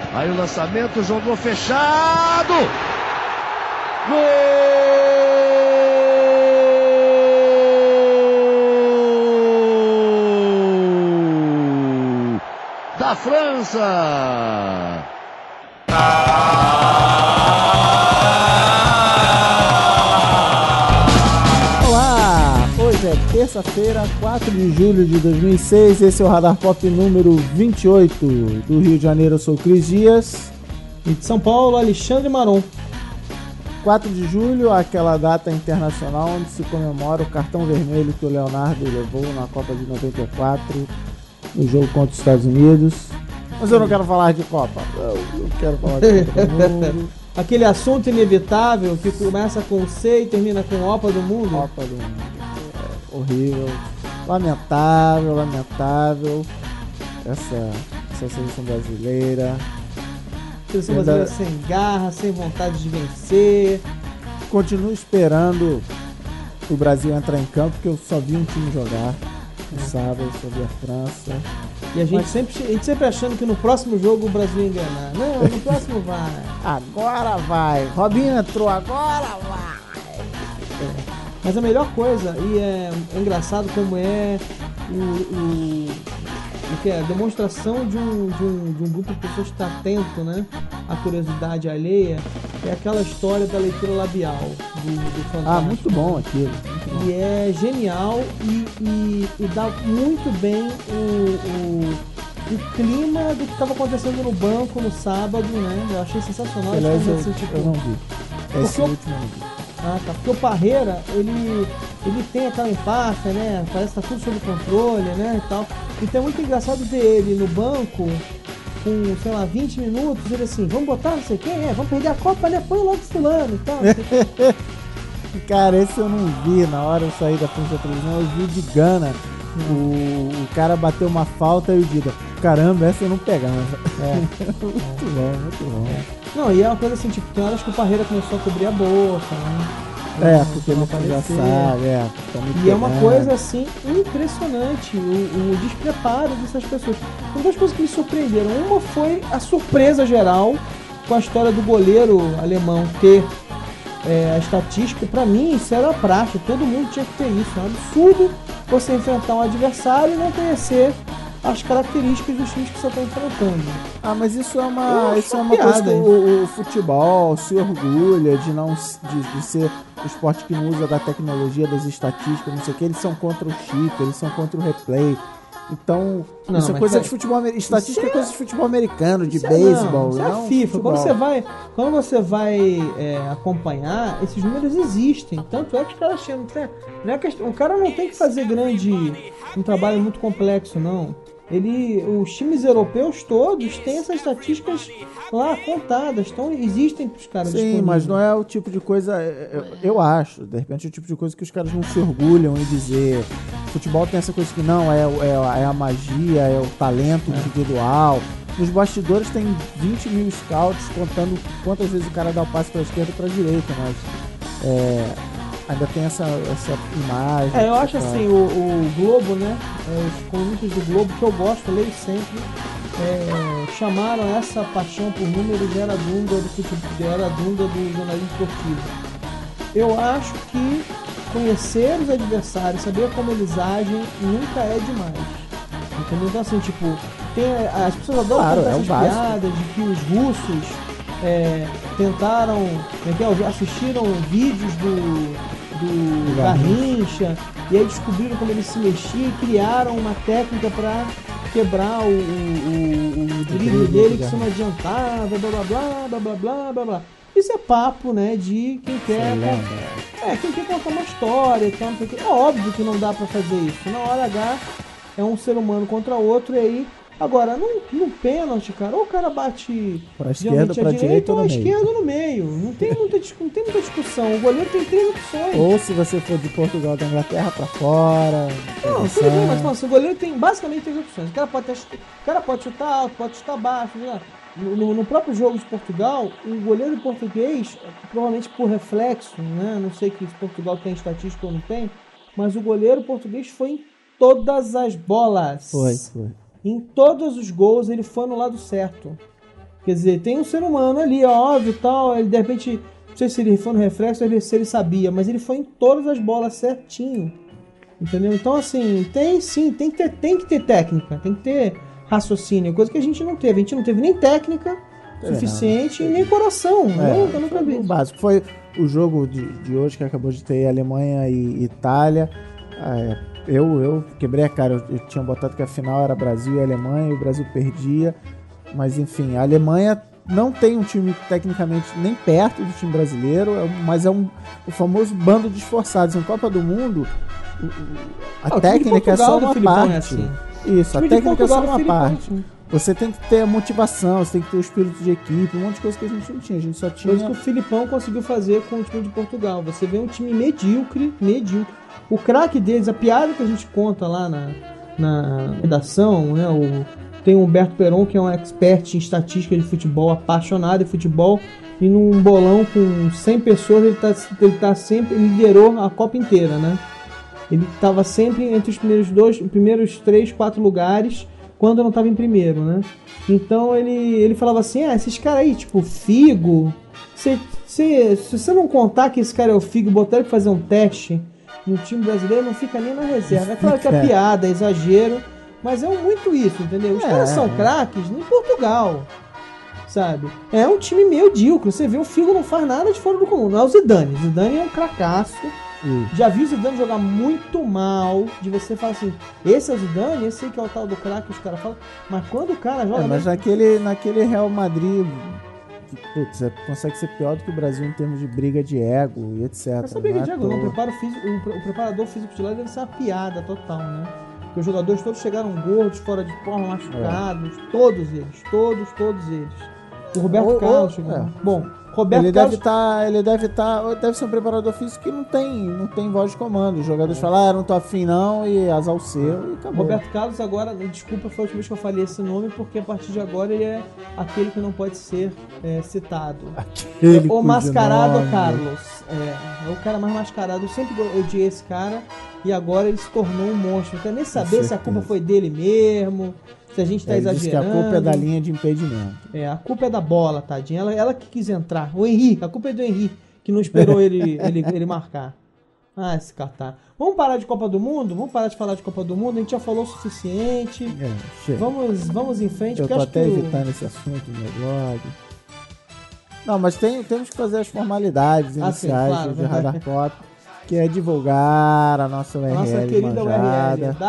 Aí o lançamento, jogou fechado. Gol da França. Olá, hoje é terça-feira, 4 de julho de 2006, esse é o Radar Pop número 28. Do Rio de Janeiro eu sou o Cris Dias. E de São Paulo, Alexandre Maron. 4 de julho, aquela data internacional onde se comemora o cartão vermelho que o Leonardo levou na Copa de 94, no jogo contra os Estados Unidos. Mas eu não quero falar de Copa, eu quero falar de Copa do Mundo. Aquele assunto inevitável que começa com C e termina com Copa do Mundo. Copa do Mundo. É horrível. Lamentável. Essa seleção brasileira. Seleção brasileira sem garra, sem vontade de vencer. Continuo esperando o Brasil entrar em campo, porque eu só vi um time jogar. No sábado, eu só vi a França. E a gente sempre achando que no próximo jogo o Brasil ia enganar. Não, no próximo vai. Agora vai. Robinho entrou, agora vai. Mas a melhor coisa, e é engraçado como é o que é a demonstração de um grupo de pessoas que está atento, né, à curiosidade alheia, é aquela história da leitura labial do Fantástico. Ah, muito bom aquilo. E é genial e dá muito bem o clima do que estava acontecendo no banco no sábado, né? Eu achei sensacional. Aliás, eu não vi. Esse último eu não vi. Ah, tá. Porque o Parreira, ele tem aquela empáfia, né? Parece que tá tudo sob controle, né? E tal. Então é muito engraçado ver ele no banco com, sei lá, 20 minutos, ele assim, vamos botar não sei quem, vamos perder a Copa, né? Põe logo fulano e tal. Cara, esse eu não vi. Na hora eu saí da frente da televisão, eu vi de Gana. O cara bateu uma falta e o Dida, caramba, essa eu não pegava. Muito bom. Não, e é uma coisa assim, tipo, tem horas que o Parreira começou a cobrir a boca, né? Porque ele já sabe, E é uma coisa assim impressionante o despreparo dessas pessoas. Tem duas coisas que me surpreenderam. Uma foi a surpresa geral com a história do goleiro alemão ter a estatística. Pra mim isso era praxe, todo mundo tinha que ter isso. É um absurdo você enfrentar um adversário e não conhecer as características dos times que você está enfrentando. Ah, mas isso é uma coisa que o futebol se orgulha de ser o esporte que não usa da tecnologia, das estatísticas, não sei o que. Eles são contra o chip, eles são contra o replay. Então, isso é coisa de futebol americano. Estatística é coisa de futebol americano, de beisebol. Isso é a FIFA. Quando você vai acompanhar, esses números existem. Tanto é que os caras chamam. O cara não tem que fazer um trabalho muito complexo, não. Os times europeus todos têm essas estatísticas lá contadas, então existem para os caras. Sim, mas não é o tipo de coisa, eu acho, de repente é o tipo de coisa que os caras não se orgulham em dizer. Futebol tem essa coisa que não, é a magia, é o talento individual. Nos bastidores tem 20 mil scouts contando quantas vezes o cara dá o passe para a esquerda e para a direita, mas ainda tem essa imagem. Eu acho assim, o Globo, né? Os colunistas do Globo, que eu gosto, leio sempre, chamaram essa paixão por números de Eradunga do jornalismo esportivo. Eu acho que conhecer os adversários, saber como eles agem, nunca é demais. Entendeu? Então assim, tipo, as pessoas adoram contar essas piadas de que os russos tentaram, assistiram vídeos do Garrincha, e aí descobriram como ele se mexia e criaram uma técnica para quebrar o drible dele, que isso não adiantava, blá blá. Isso é papo, né, de quem quer contar uma história e tal, porque é óbvio que não dá para fazer isso. Na hora H é um ser humano contra outro, e aí agora, no pênalti, cara, ou o cara bate pra esquerda, pra direita ou à esquerda ou no meio. Não tem muita discussão. O goleiro tem 3 opções. Ou se você for de Portugal, da Inglaterra pra fora. Não, tudo bem, mas assim, o goleiro tem basicamente 3 opções. O cara pode chutar alto, pode chutar baixo. Né? No próprio jogo de Portugal, o goleiro português, provavelmente por reflexo, né? Não sei se Portugal tem estatística ou não tem, mas o goleiro português foi em todas as bolas. Foi. Em todos os gols ele foi no lado certo. Quer dizer, tem um ser humano ali, óbvio, tal, ele de repente, não sei se ele foi no reflexo, se ele sabia, mas ele foi em todas as bolas certinho, entendeu? Então, assim, tem que ter técnica, tem que ter raciocínio, coisa que a gente não teve nem técnica suficiente e nem coração, eu nunca vi. O básico foi o jogo de hoje que acabou de ter Alemanha e Itália. Eu quebrei a cara, eu tinha botado que a final era Brasil e Alemanha e o Brasil perdia, mas enfim, a Alemanha não tem um time tecnicamente nem perto do time brasileiro, mas é o famoso bando de esforçados. Em Copa do Mundo, a técnica é só uma parte. Isso, a técnica é só uma parte. Você tem que ter a motivação, você tem que ter o espírito de equipe, um monte de coisa que a gente não tinha. A gente só tinha... Coisa que o Filipão conseguiu fazer com o time de Portugal. Você vê um time medíocre. O craque deles, a piada que a gente conta lá na redação, né? Tem o Humberto Peron, que é um expert em estatística de futebol, apaixonado em futebol, e num bolão com 100 pessoas, ele sempre liderou a Copa inteira, né? Ele estava sempre entre os primeiros 3, 4 lugares, quando não estava em primeiro, né? Então ele falava assim, esses caras aí, tipo Figo, se você não contar que esse cara é o Figo, botar ele pra fazer um teste no time brasileiro, não fica nem na reserva. É claro que é piada, é exagero, mas é muito isso, entendeu? Os caras são craques em Portugal, sabe? É um time medíocre. Você vê, o Figo não faz nada de fora do comum. Não é o Zidane. Zidane é um cracaço. Já vi o Zidane jogar muito mal, de você falar assim, esse é o Zidane, esse aí que é o tal do craque, os caras falam, mas quando o cara joga... mas naquele Real Madrid, putz, consegue ser pior do que o Brasil em termos de briga de ego e etc. Essa briga de ego não, o preparador físico de lá deve ser uma piada total, né? Porque os jogadores todos chegaram gordos, fora de forma, machucados, todos eles. O Roberto Carlos chegou. Bom, Roberto Carlos... Deve ser um preparador físico que não tem voz de comando. Os jogadores falam, não tô afim não, e azar o seu, e acabou. Roberto Carlos agora, desculpa, foi a última vez que eu falei esse nome, porque a partir de agora ele é aquele que não pode ser citado. O mascarado nome. Carlos. É o cara mais mascarado. Eu sempre odiei esse cara, e agora ele se tornou um monstro. Não quero nem saber se a culpa foi dele mesmo, se a gente tá exagerando. Diz que a culpa é da linha de impedimento. A culpa é da bola, tadinha. Ela que quis entrar. O Henrique, a culpa é do Henrique, que não esperou ele marcar. Esse catar. Vamos parar de Copa do Mundo? Vamos parar de falar de Copa do Mundo? A gente já falou o suficiente. Vamos em frente. Eu tô até evitando esse assunto no meu blog. Não, mas temos que fazer as formalidades iniciais de Radar Pop, que é divulgar a nossa URL. Nossa querida manjada. URL,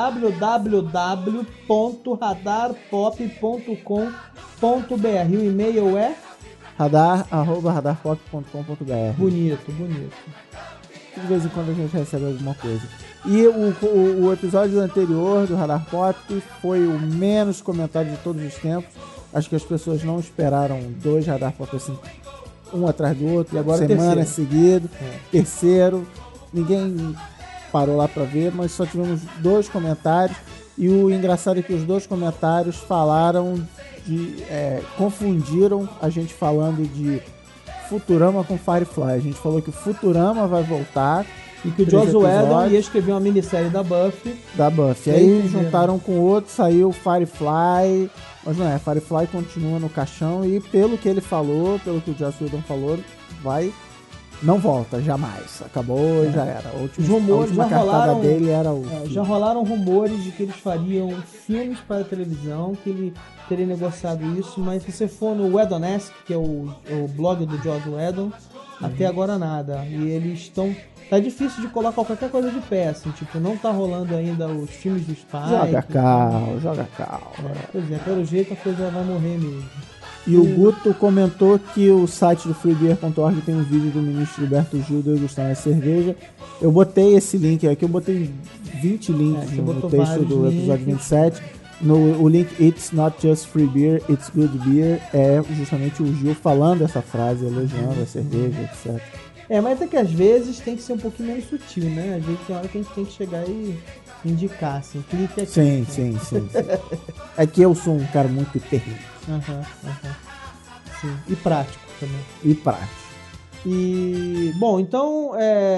www.radarpop.com.br. O e-mail é radar@radarpop.com.br. Bonito. De vez em quando a gente recebe alguma coisa. E o episódio anterior do Radar Pop foi o menos comentado de todos os tempos. Acho que as pessoas não esperaram 2 Radar Pop assim, um atrás do outro, e agora semana seguida, terceiro. Ninguém parou lá pra ver, mas só tivemos 2 comentários. E o engraçado é que os 2 comentários falaram confundiram a gente falando de Futurama com Firefly. A gente falou que o Futurama vai voltar e que o Joss Whedon ia escrever uma minissérie da Buffy. Aí juntaram com o outro, saiu Firefly, mas não é, Firefly continua no caixão e pelo que ele falou, pelo que o Joss Whedon falou, não volta, jamais. Acabou e já era. Os rumores já rolaram dele era já rolaram rumores de que eles fariam filmes para televisão, que ele teria negociado isso, mas se você for no Whedonesque, que é o blog do Joss Whedon, até agora nada. E eles estão... Tá difícil de colocar qualquer coisa de pé, assim, tipo, não tá rolando ainda os filmes do Spike. Joga calma. Pois é, pelo jeito a coisa vai morrer mesmo. E o Guto comentou que o site do freebeer.org tem um vídeo do ministro Gilberto Gil degustando a cerveja. Eu botei esse link aqui, eu botei 20 links no texto do episódio 27. O link It's Not Just Free Beer, It's Good Beer é justamente o Gil falando essa frase, elogiando a cerveja, etc. Mas é que às vezes tem que ser um pouquinho menos sutil, né? Às vezes tem hora que a gente tem que chegar e indicar, assim, clique aqui. Sim. É que eu sou um cara muito terrível. Sim. E prático também. E, bom, então,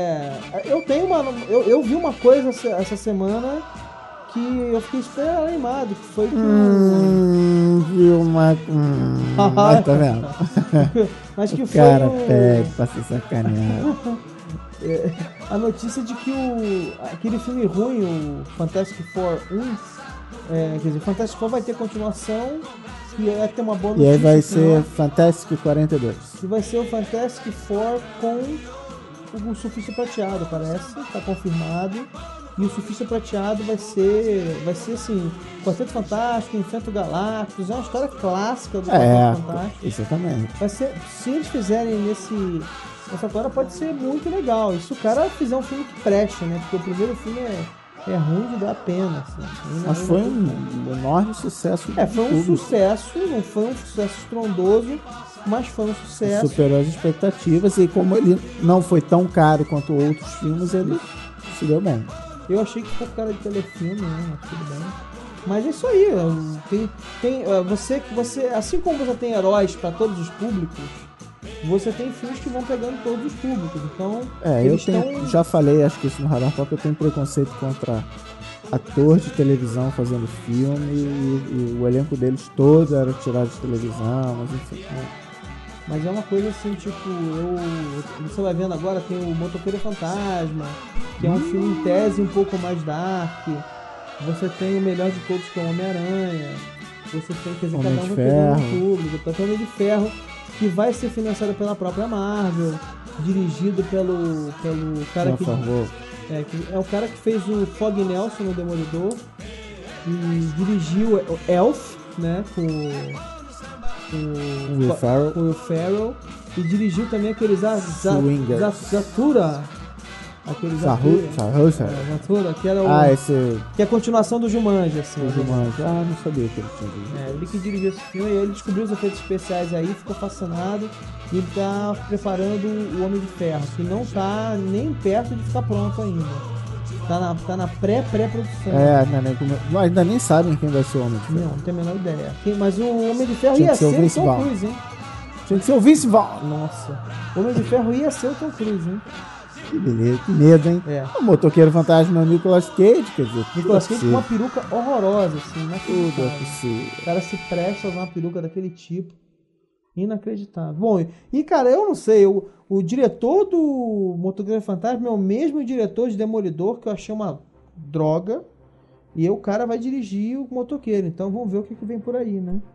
eu vi uma coisa essa semana que eu fiquei super animado, que foi que viu uma... tá vendo? Mas que O foi cara pede pra se sacanear. a notícia de que aquele filme ruim, o Fantastic Four 1, quer dizer, Fantastic Four vai ter continuação e vai ter uma boa E notícia. aí vai ser Fantastic 42. E vai ser o Fantastic Four com o Surfista Prateado, parece, tá confirmado. E o Surfista Prateado vai ser assim, Quarteto Fantástico, Enfrenta o Galactus, é uma história clássica do Quarteto Fantástico. Exatamente. Vai ser, se eles fizerem nessa história, pode ser muito legal. E se o cara fizer um filme que preste, né? Porque o primeiro filme é ruim de dar pena. Assim. Mas foi um enorme sucesso. Foi um sucesso, não foi um sucesso estrondoso, mas foi um sucesso. Superou as expectativas e como ele não foi tão caro quanto outros filmes, ele se deu bem. Eu achei que foi cara de telefilme, né? Mas tudo bem. Mas é isso aí. Você, assim como você tem heróis para todos os públicos, você tem filmes que vão pegando todos os públicos. Então, já falei, acho que isso no Radar Pop, eu tenho preconceito contra ator de televisão fazendo filme e o elenco deles todo era tirado de televisão, mas enfim. Mas é uma coisa assim, tipo, você vai vendo agora, tem o Motoqueiro Fantasma, que é um filme em tese um pouco mais dark. Você tem o melhor de todos, que é o Homem-Aranha. Você tem, quer dizer, cada um vai pegando um público. Tá falando de Ferro, que vai ser financiado pela própria Marvel, dirigido pelo cara que é o cara que fez o Fog Nelson no Demolidor e dirigiu o Elf, né, com o Will Ferrell, e dirigiu também aquele Zathura, aquele Zathura, que era que é a continuação do Jumanji, assim. Não sabia que ele tinha dirigido. Ele que dirigiu esse filme, ele descobriu os efeitos especiais aí, ficou fascinado e tá preparando o Homem de Ferro, que não tá nem perto de ficar pronto ainda. Tá na pré-produção. Ainda nem sabem quem vai ser o Homem de Ferro. Não tem a menor ideia. Mas o Homem de Ferro ia ser o Tom Cruise, hein? Tinha que ser o Vince Vaughn. Nossa. O Homem de Ferro ia ser o Tom Cruise, hein? Que beleza, que medo, hein? O Motoqueiro Fantasma é o Nicolas Cage, quer dizer... Nicolas Cage com uma peruca horrorosa, assim, tudo é possível. O cara se presta a usar uma peruca daquele tipo. Inacreditável. Bom, e cara, eu não sei, o diretor do Motoqueiro Fantasma é o mesmo diretor de Demolidor, que eu achei uma droga, e o cara vai dirigir o Motoqueiro, então vamos ver o que vem por aí, né?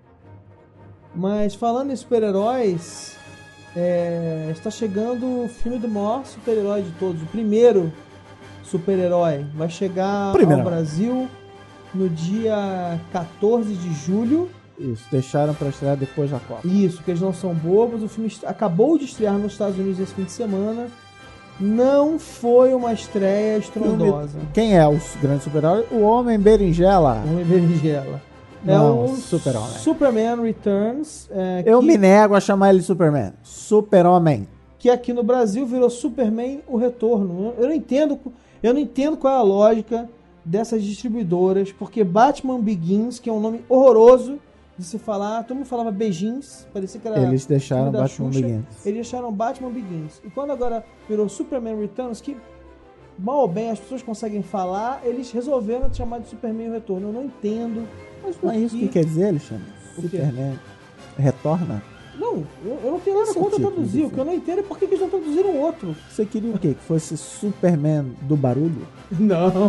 Mas falando em super-heróis, está chegando o filme do maior super-herói de todos, o primeiro super-herói, vai chegar ao Brasil no dia 14 de julho. Isso, deixaram pra estrear depois da Copa. Isso, que eles não são bobos. O filme acabou de estrear nos Estados Unidos esse fim de semana. Não foi uma estreia estrondosa. Quem é o grande super-herói? O Homem Berinjela. O Homem Berinjela. Não, o Super-Homem. Superman Returns. Eu me nego a chamar ele de Superman. Super-Homem. Que aqui no Brasil virou Superman o Retorno. Eu não entendo qual é a lógica dessas distribuidoras, porque Batman Begins, que é um nome horroroso de se falar, todo mundo falava Beijins, parecia que era... Eles deixaram Batman Begins. Eles deixaram Batman Begins. E quando agora virou Superman Returns, que mal ou bem as pessoas conseguem falar, eles resolveram chamar de Superman o Retorno. Eu não entendo. Mas não é isso que quer dizer, Alexandre? Superman retorna? Não, eu não tenho nada contra traduzir. O que eu não entendo é por que eles não traduziram outro. Você queria o quê? Que fosse Superman do barulho? Não.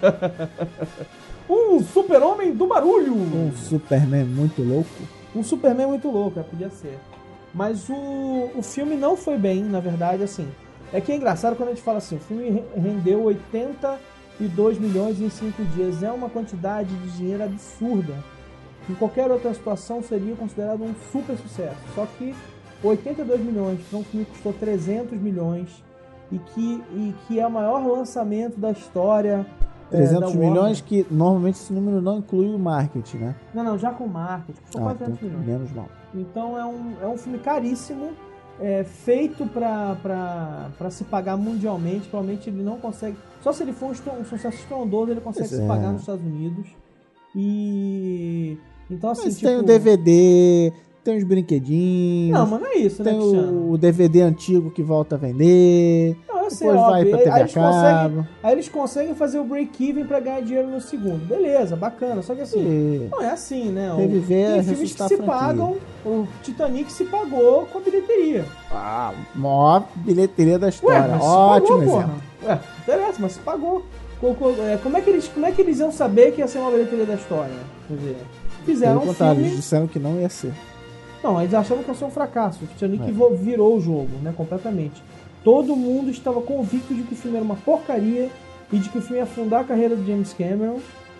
Um super-homem do barulho. Um Superman muito louco? Um Superman muito louco, podia ser. Mas o filme não foi bem, na verdade, assim. É que é engraçado quando a gente fala assim, o filme rendeu 82 milhões em 5 dias. É uma quantidade de dinheiro absurda. Em qualquer outra situação seria considerado um super sucesso. Só que 82 milhões para um filme que custou 300 milhões e que é o maior lançamento da história. 300 milhões, que normalmente esse número não inclui o marketing, né? Não, já com marketing. Custou quase 300 milhões. Menos mal. Então é um filme caríssimo, feito para se pagar mundialmente. Provavelmente ele não consegue... Só se ele for um sucesso estrondoso, ele consegue se pagar nos Estados Unidos. E... Então, assim, mas tem o DVD, tem os brinquedinhos. Não, mas não é isso, né, Tem o DVD antigo que volta a vender. Não, eu ser, Depois vai pra TV Aí a eles conseguem, cabo. aí eles conseguem fazer o break-even pra ganhar dinheiro no segundo. Beleza, bacana. Só que assim, E não é assim, né? reviver é Tem filmes que ressuscitar se a franquia. pagam. O Titanic se pagou com a bilheteria. a maior bilheteria da Ué, história. mas se Ótimo pagou, exemplo. porra. Não interessa, mas se pagou. Como é que eles iam saber que ia ser uma bilheteria da história? Quer dizer, fizeram Pelo um contrário, filme... eles disseram que não ia ser. Não, eles achavam que ia ser um fracasso. O Titanic virou o jogo, né, completamente. Todo mundo estava convicto de que o filme era uma porcaria e de que o filme ia afundar a carreira do James Cameron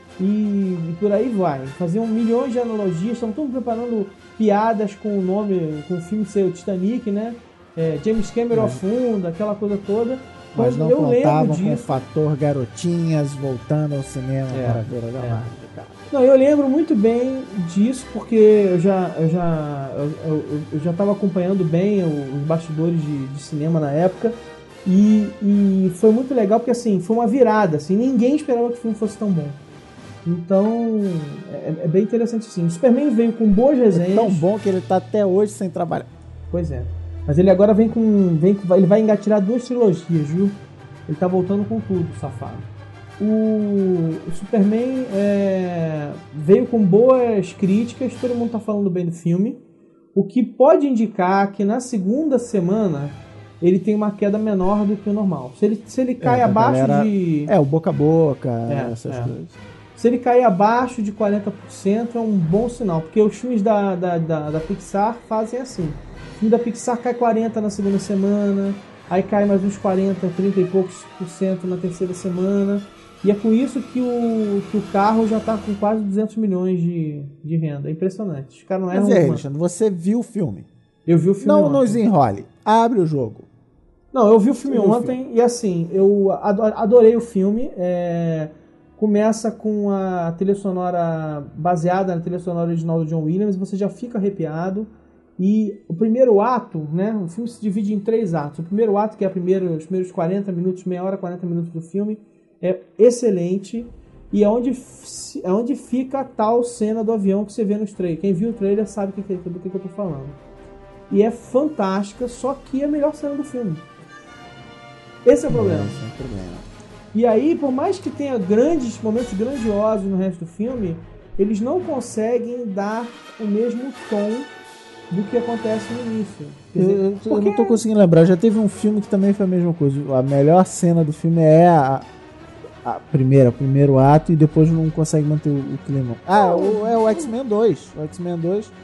e por aí vai. Faziam milhões de analogias, estavam todos preparando piadas com o nome, com o filme ser o Titanic, né? James Cameron afunda, aquela coisa toda. Mas não eu lembro contavam com o disso. fator garotinhas voltando ao cinema para ver a Galáctica, cara. Não, eu lembro muito bem disso, porque eu já estava acompanhando bem os bastidores de cinema na época, e foi muito legal, porque assim, foi uma virada, assim, ninguém esperava que o filme fosse tão bom. Então, é bem interessante assim. O Superman veio com boas resenhas. É tão bom que ele tá até hoje sem trabalhar. Pois é. Mas ele agora ele vai engatilhar 2 trilogias, viu? Ele tá voltando com tudo, safado. O Superman veio com boas críticas, todo mundo tá falando bem do filme, o que pode indicar que na segunda semana ele tem uma queda menor do que o normal. Se ele cai abaixo de... o boca a boca, essas coisas. Se ele cair abaixo de 40% é um bom sinal, porque os filmes da Pixar fazem assim. O filme da Pixar cai 40% na segunda semana, aí cai mais uns 40, 30 e poucos % na terceira semana. E é com isso que o carro já está com quase 200 milhões de renda. É impressionante. Os caras não erram. Mas Alexandre, você viu o filme? Eu vi o filme Não ontem. nos enrole. Abre o jogo. Não, eu vi o filme ontem e assim, eu adorei o filme. Começa com a trilha sonora baseada na trilha sonora original do John Williams, você já fica arrepiado. E o primeiro ato, né? O filme se divide em 3 atos. O primeiro ato, que é os primeiros 40 minutos, meia hora, 40 minutos do filme, é excelente. E é onde fica a tal cena do avião que você vê nos trailers. Quem viu o trailer sabe do que eu tô falando. E é fantástica, só que é a melhor cena do filme. Esse é o problema. E aí, por mais que tenha momentos grandiosos no resto do filme, eles não conseguem dar o mesmo tom do que acontece no início. Eu não tô conseguindo lembrar. Já teve um filme que também foi a mesma coisa. A melhor cena do filme é o primeiro ato, e depois não consegue manter o clima. O X-Men 2. O X-Men 2,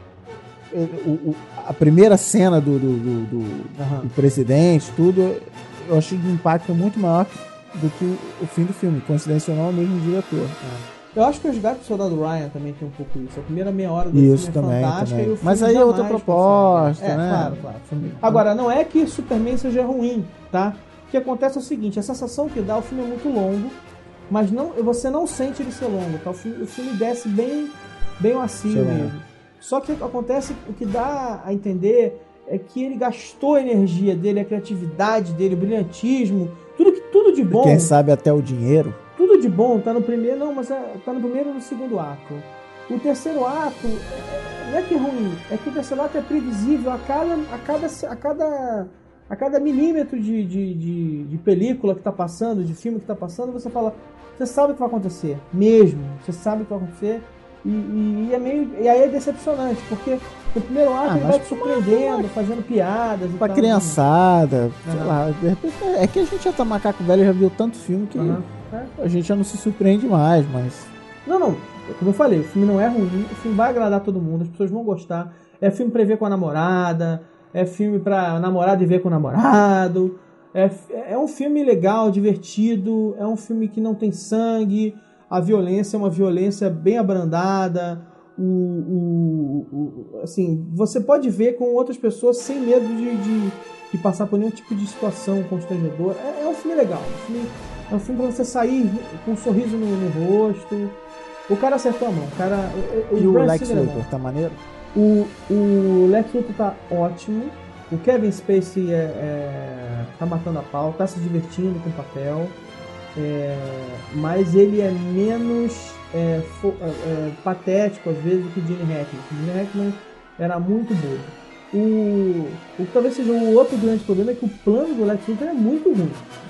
a primeira cena do presidente, tudo, eu achei de um impacto muito maior do que o fim do filme. Coincidência ou não, é o mesmo diretor. Eu acho que o Resgate do Soldado Ryan também tem um pouco isso. A primeira meia hora do filme é fantástica. E o filme mas aí é outra proposta, consegue. né? Claro. Agora, não é que Superman seja ruim, tá? O que acontece é o seguinte, a sensação que dá, o filme é muito longo, mas você não sente ele ser longo, tá? O filme desce bem macio mesmo. Só que acontece, o que dá a entender é que ele gastou a energia dele, a criatividade dele, o brilhantismo, tudo de bom. Quem sabe até o dinheiro. Tudo de bom tá no primeiro, tá no primeiro e no segundo ato. O terceiro ato não é que é ruim, é que o terceiro ato é previsível a cada milímetro de película que tá passando, de filme que tá passando, você fala, você sabe o que vai acontecer, mesmo, você sabe o que vai acontecer, e aí é decepcionante, porque no primeiro ato ele vai te surpreendendo, fazendo piadas e pra tal. Criançada, sei lá, de repente, é que a gente já tá macaco velho, já viu tanto filme que a gente já não se surpreende mais, mas... Não, como eu falei, o filme não é ruim, o filme vai agradar todo mundo, as pessoas vão gostar, é filme pra ver com a namorada, é filme pra namorada e ver com o namorado, é um filme legal, divertido, é um filme que não tem sangue, a violência é uma violência bem abrandada, assim, você pode ver com outras pessoas sem medo de passar por nenhum tipo de situação constrangedora. É um filme legal, é um filme pra você sair com um sorriso no rosto. O cara acertou a mão. E o Lex Luthor tá maneiro? O Lex Luthor tá ótimo. O Kevin Spacey tá matando a pau, tá se divertindo com o papel. Mas ele é menos patético às vezes do que o Gene Hackman. O Gene Hackman era muito bobo. O que talvez seja o outro grande problema é que o plano do Lex Luthor é muito ruim.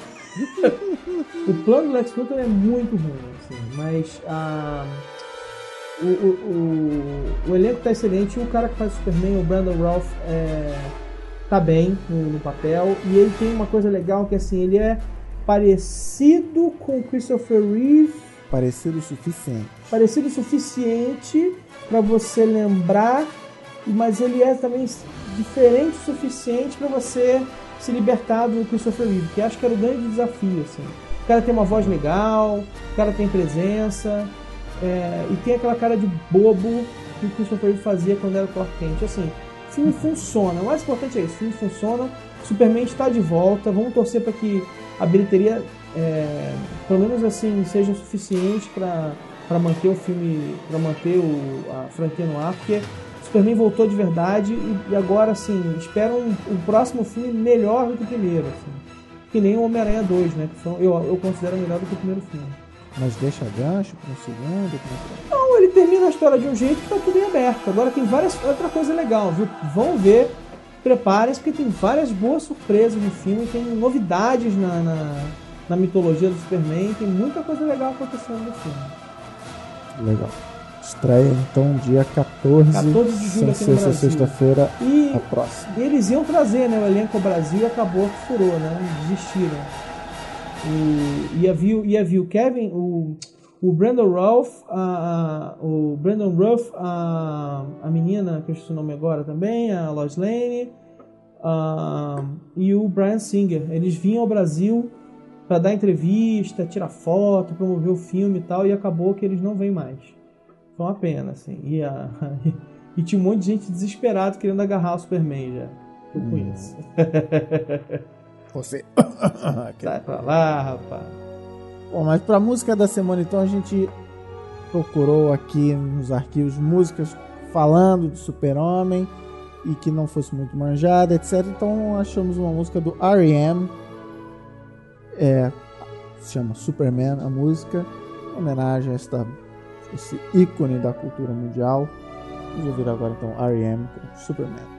O plano do Lex Luthor é muito ruim, assim, mas o elenco tá excelente. O cara que faz o Superman, o Brandon Routh, tá bem no papel. E ele tem uma coisa legal que, assim, ele é parecido com o Christopher Reeve. Parecido o suficiente para você lembrar, mas ele é também diferente o suficiente para você se libertar do Christopher Reeve, que acho que era o grande desafio, assim. O cara tem uma voz legal, o cara tem presença, e tem aquela cara de bobo que o Christopher Reeve fazia quando era Clark Kent. Assim, o filme funciona, o mais importante é isso, o filme funciona, Superman está de volta, vamos torcer para que a bilheteria, pelo menos assim, seja suficiente para manter o filme, para manter a franquia no ar, porque Superman voltou de verdade e agora, assim, esperam um próximo filme melhor do que o primeiro, assim. Que nem o Homem-Aranha 2, né? Que eu considero melhor do que o primeiro filme. Mas deixa gancho para o segundo? Não, ele termina a história de um jeito que tá tudo em aberto. Agora tem outra coisa legal, viu? Vão ver, preparem-se, porque tem várias boas surpresas no filme, tem novidades na mitologia do Superman, tem muita coisa legal acontecendo no filme. Legal. Estreia então dia 14 de julho aqui no Brasil. Sexta-feira, e a próxima. E eles iam trazer, né, o elenco ao Brasil e acabou que furou, né? Desistiram. Ia vir o Kevin, o Brandon Routh, a menina, que eu esqueci o nome agora também, a Lois Lane, e o Bryan Singer. Eles vinham ao Brasil para dar entrevista, tirar foto, promover o filme e tal, e acabou que eles não vêm mais. Foi uma pena, assim. E tinha um monte de gente desesperado querendo agarrar o Superman já. Eu conheço. Você. Sai pra lá, rapaz. Bom, mas pra música da semana, então, a gente procurou aqui nos arquivos músicas falando do Super-Homem e que não fosse muito manjada, etc. Então achamos uma música do R.E.M. Se chama Superman, a música, em homenagem a esse ícone da cultura mundial. Vamos ouvir agora então R.E.M. com Superman.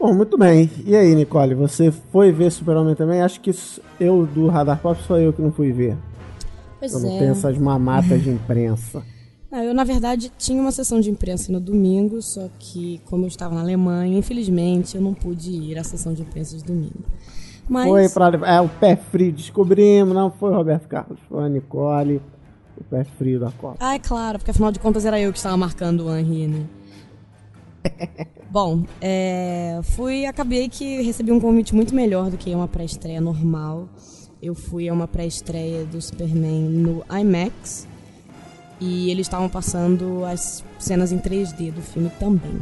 Bom, muito bem. E aí, Nicole, você foi ver Super-Homem também? Acho que eu, do Radar Pop, sou eu que não fui ver. Pois eu não tenho essas mamatas de imprensa. Não, eu, na verdade, tinha uma sessão de imprensa no domingo, só que, como eu estava na Alemanha, infelizmente, eu não pude ir à sessão de imprensa de domingo. Mas... Foi pra... o pé frio, descobrimos. Não foi o Roberto Carlos, foi a Nicole, o pé frio da Copa. Ah, é claro, porque afinal de contas era eu que estava marcando o Henry, né? Bom, acabei que recebi um convite muito melhor do que uma pré-estreia normal. Eu fui a uma pré-estreia do Superman no IMAX e eles estavam passando as cenas em 3D do filme também.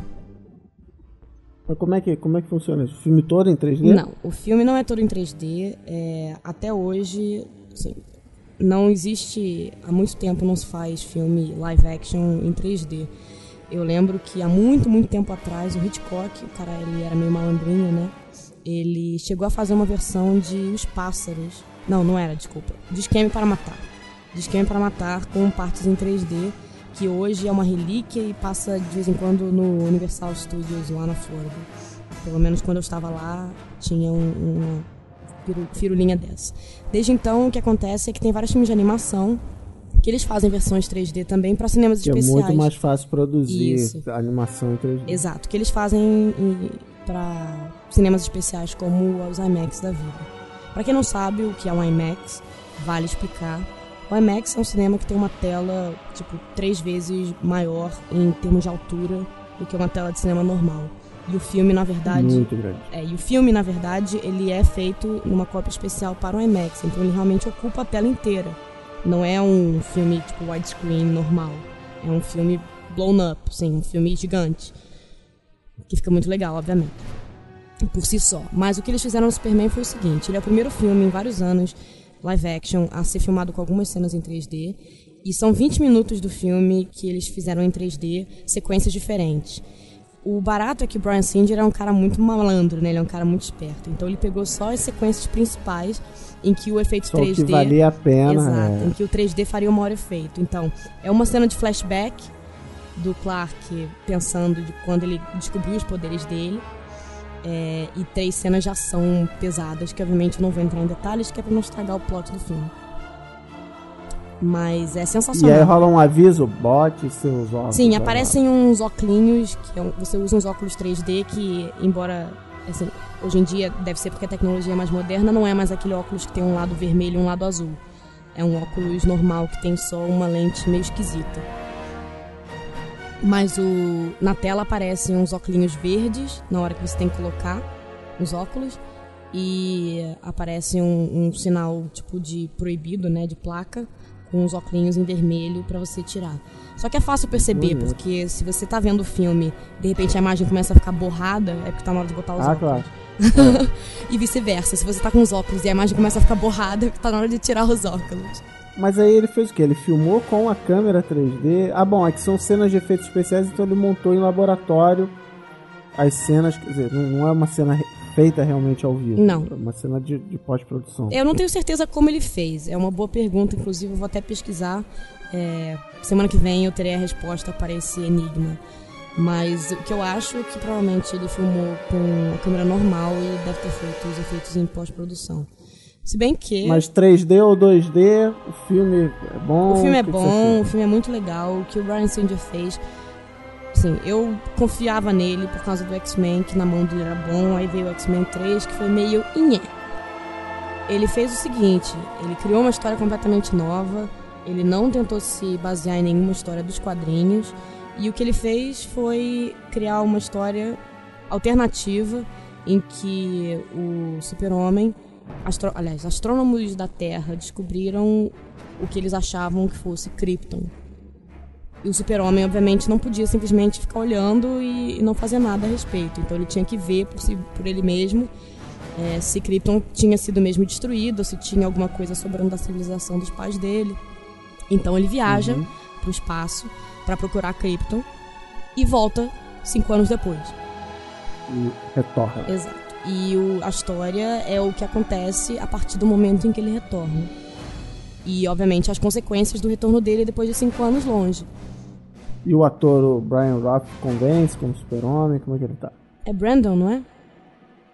Mas como é que funciona isso? O filme todo em 3D? Não, o filme não é todo em 3D. Até hoje, assim, não existe... Há muito tempo não se faz filme live action em 3D. Eu lembro que há muito, muito tempo atrás, o Hitchcock, o cara ele era meio malandrinho, né? Ele chegou a fazer uma versão de Os Pássaros. Não era, desculpa. De Esquema para Matar. De Esquema para Matar com partes em 3D, que hoje é uma relíquia e passa de vez em quando no Universal Studios lá na Flórida. Pelo menos quando eu estava lá, tinha uma firulinha dessa. Desde então, o que acontece é que tem vários filmes de animação que eles fazem versões 3D também para cinemas especiais. É muito mais fácil produzir a animação em 3D. Exato, que eles fazem para cinemas especiais como os IMAX da vida. Para quem não sabe o que é um IMAX, vale explicar. O IMAX é um cinema que tem uma tela, 3 vezes maior em termos de altura do que uma tela de cinema normal. E o filme, na verdade... Muito grande. E o filme, na verdade, ele é feito numa cópia especial para o IMAX. Então ele realmente ocupa a tela inteira. Não é um filme widescreen normal. É um filme blown up, sim, um filme gigante. Que fica muito legal, obviamente. Por si só. Mas o que eles fizeram no Superman foi o seguinte. Ele é o primeiro filme em vários anos, live action, a ser filmado com algumas cenas em 3D. E são 20 minutos do filme que eles fizeram em 3D, sequências diferentes. O barato é que o Bryan Singer é um cara muito malandro, né? Ele é um cara muito esperto. Então ele pegou só as sequências principais em que o efeito só 3D... que valia a pena. Exato, em que o 3D faria o maior efeito. Então, é uma cena de flashback do Clark pensando de quando ele descobriu os poderes dele. E 3 cenas de ação pesadas, que obviamente eu não vou entrar em detalhes, que é pra não estragar o plot do filme. Mas é sensacional. E aí rola um aviso, bote seus óculos. Sim, aparecem uns óculos, você usa uns óculos 3D que, embora, assim, hoje em dia deve ser porque a tecnologia é mais moderna, não é mais aquele óculos que tem um lado vermelho e um lado azul. É um óculos normal que tem só uma lente meio esquisita. Mas na tela aparecem uns óculos verdes na hora que você tem que colocar os óculos. E aparece um sinal de proibido, né, de placa, com os óculos em vermelho pra você tirar. Só que é fácil perceber, porque se você tá vendo o filme, de repente a imagem começa a ficar borrada, é porque tá na hora de botar os óculos. Claro. E vice-versa, se você tá com os óculos e a imagem começa a ficar borrada, é porque tá na hora de tirar os óculos. Mas aí ele fez o quê? Ele filmou com a câmera 3D. É que são cenas de efeitos especiais, então ele montou em laboratório as cenas, quer dizer, não é uma cena feita realmente ao vivo. Não. É uma cena de pós-produção. Eu não tenho certeza como ele fez. É uma boa pergunta, inclusive eu vou até pesquisar. Semana que vem eu terei a resposta para esse enigma. Mas o que eu acho é que provavelmente ele filmou com a câmera normal e deve ter feito os efeitos em pós-produção. Se bem que... Mas 3D ou 2D, o filme é bom? O filme é bom, o filme é muito legal. O que o Bryan Singer fez... Assim, eu confiava nele por causa do X-Men, que na mão dele era bom. Aí veio o X-Men 3, que foi meio inhé. Ele fez o seguinte, ele criou uma história completamente nova. Ele não tentou se basear em nenhuma história dos quadrinhos. E o que ele fez foi criar uma história alternativa em que o Super-Homem... astrônomos da Terra descobriram o que eles achavam que fosse Krypton. E o Super-Homem, obviamente, não podia simplesmente ficar olhando e não fazer nada a respeito. Então ele tinha que ver por ele mesmo se Krypton tinha sido mesmo destruído, se tinha alguma coisa sobrando da civilização dos pais dele. Então ele viaja pro espaço para procurar Krypton e volta 5 anos depois. E retorna. Exato. E a história é o que acontece a partir do momento em que ele retorna. E, obviamente, as consequências do retorno dele depois de 5 anos longe. E o ator, o Brian Roth, convence como Super-Homem? Como é que ele tá? É Brandon, não é?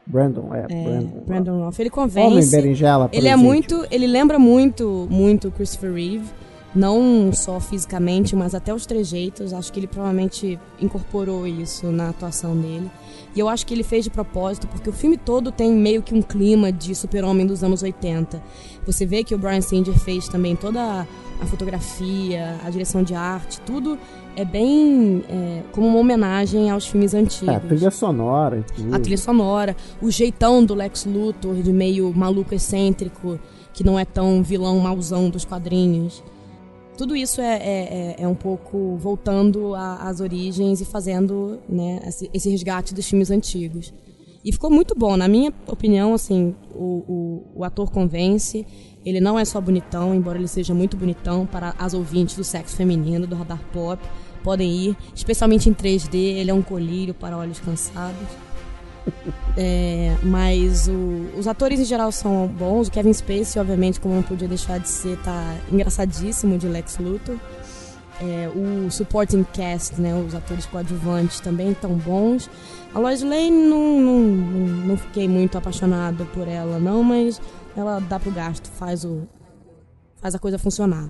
Brandon Routh. Ele Homem convence. berinjela, Ele é presente. muito, ele lembra muito o Christopher Reeve, não só fisicamente, mas até os trejeitos. Acho que ele provavelmente incorporou isso na atuação dele. E eu acho que ele fez de propósito, porque o filme todo tem meio que um clima de Super-Homem dos anos 80. Você vê que o Bryan Singer fez também toda a fotografia, a direção de arte, tudo é bem como uma homenagem aos filmes antigos. A trilha sonora e tudo. A trilha sonora, o jeitão do Lex Luthor, de meio maluco excêntrico, que não é tão vilão mauzão dos quadrinhos. Tudo isso é um pouco voltando às origens e fazendo, né, esse resgate dos filmes antigos. E ficou muito bom, na minha opinião, assim, o ator convence. Ele não é só bonitão, embora ele seja muito bonitão para as ouvintes do sexo feminino, do Radar Pop. Podem ir, especialmente em 3D, ele é um colírio para olhos cansados. Mas os atores em geral são bons. O Kevin Spacey, obviamente, como não podia deixar de ser, tá engraçadíssimo de Lex Luthor. O supporting cast, né, os atores coadjuvantes também estão bons. A Lois Lane não fiquei muito apaixonada por ela não, mas ela dá pro gasto, faz a coisa funcionar.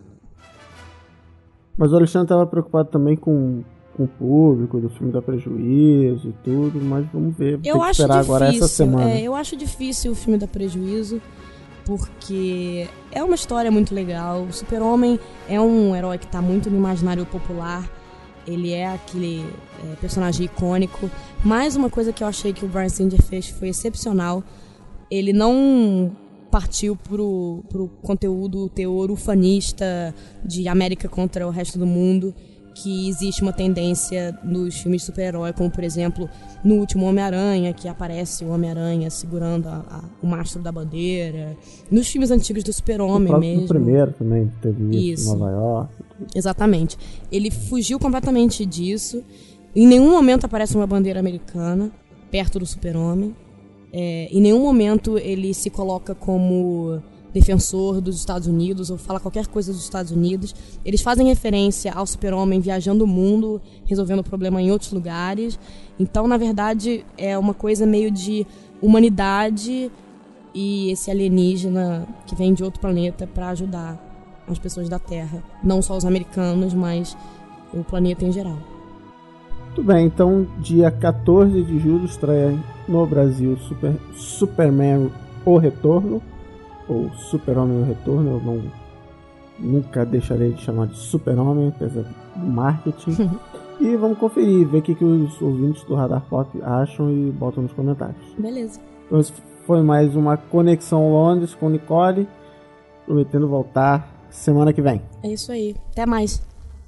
Mas o Alexandre estava preocupado também com o público do filme dá prejuízo e tudo, mas vamos ver, tem que esperar agora essa semana. Eu acho difícil o filme dar prejuízo, porque é uma história muito legal. O Super-Homem é um herói que está muito no imaginário popular, ele é aquele personagem icônico. Mais uma coisa que eu achei que o Bryan Singer fez foi excepcional, ele não partiu pro conteúdo, teor ufanista de América contra o resto do mundo, que existe uma tendência nos filmes de super-herói, como por exemplo no último Homem-Aranha, que aparece o Homem-Aranha segurando o mastro da bandeira, nos filmes antigos do Super-Homem mesmo. No primeiro também teve isso, em Nova York. Exatamente. Ele fugiu completamente disso. Em nenhum momento aparece uma bandeira americana perto do Super-Homem. Em nenhum momento ele se coloca como defensor dos Estados Unidos ou fala qualquer coisa dos Estados Unidos. Eles fazem referência ao Super-Homem viajando o mundo, resolvendo o problema em outros lugares. Então, na verdade, é uma coisa meio de humanidade e esse alienígena que vem de outro planeta para ajudar as pessoas da Terra. Não só os americanos, mas o planeta em geral. Muito bem, então dia 14 de julho estreia no Brasil Superman O Retorno, ou Super-Homem O Retorno. Eu nunca deixarei de chamar de Super-Homem, apesar do marketing. E vamos conferir, ver o que os ouvintes do Radar Pop acham e botam nos comentários. Beleza. Então esse foi mais uma Conexão Londres com Nicole, prometendo voltar semana que vem. É isso aí, até mais.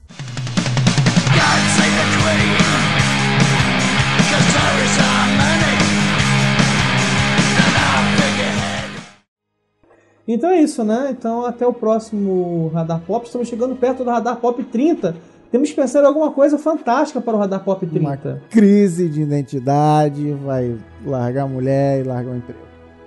Então é isso, né? Então até o próximo Radar Pop. Estamos chegando perto do Radar Pop 30. Temos que pensar em alguma coisa fantástica para o Radar Pop 30. Uma crise de identidade, vai largar a mulher e largar o emprego.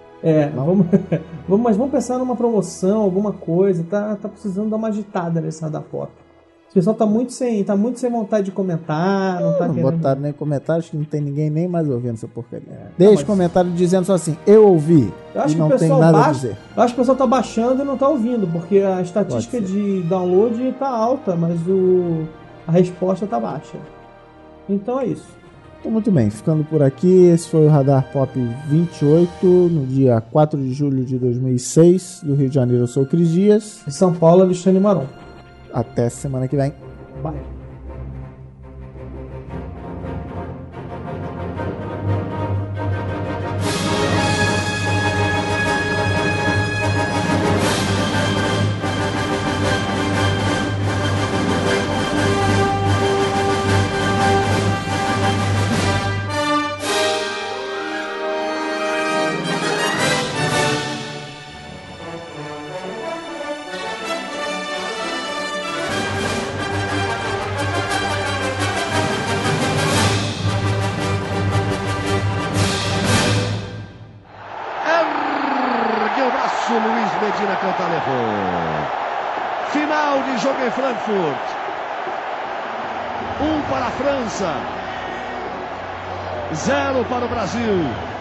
Mas vamos pensar numa promoção, alguma coisa. Tá precisando dar uma agitada nesse Radar Pop. O pessoal tá muito sem vontade de comentar, não tá não querendo... botaram nem comentário, acho que não tem ninguém nem mais ouvindo essa porcaria. Deixa comentário dizendo só assim, eu ouvi, eu acho e não que o tem pessoal nada a dizer. Eu acho que o pessoal tá baixando e não tá ouvindo, porque a estatística de download tá alta, mas a resposta tá baixa. Então é isso. Então, muito bem, ficando por aqui, esse foi o Radar Pop 28, no dia 4 de julho de 2006, do Rio de Janeiro. Eu sou o Cris Dias. Em São Paulo, Alexandre Maron. Até semana que vem. Bye. Luiz Medina Canta levou. Final de jogo em Frankfurt. 1 para a França, 0 para o Brasil.